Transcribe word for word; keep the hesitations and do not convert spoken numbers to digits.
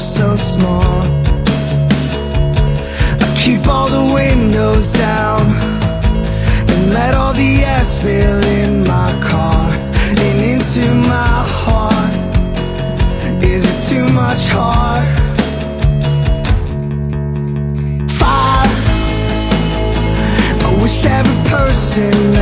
so small. I keep all the windows down and let all the air spill in my car and into my heart. Is it too much heart? Fire. I wish every person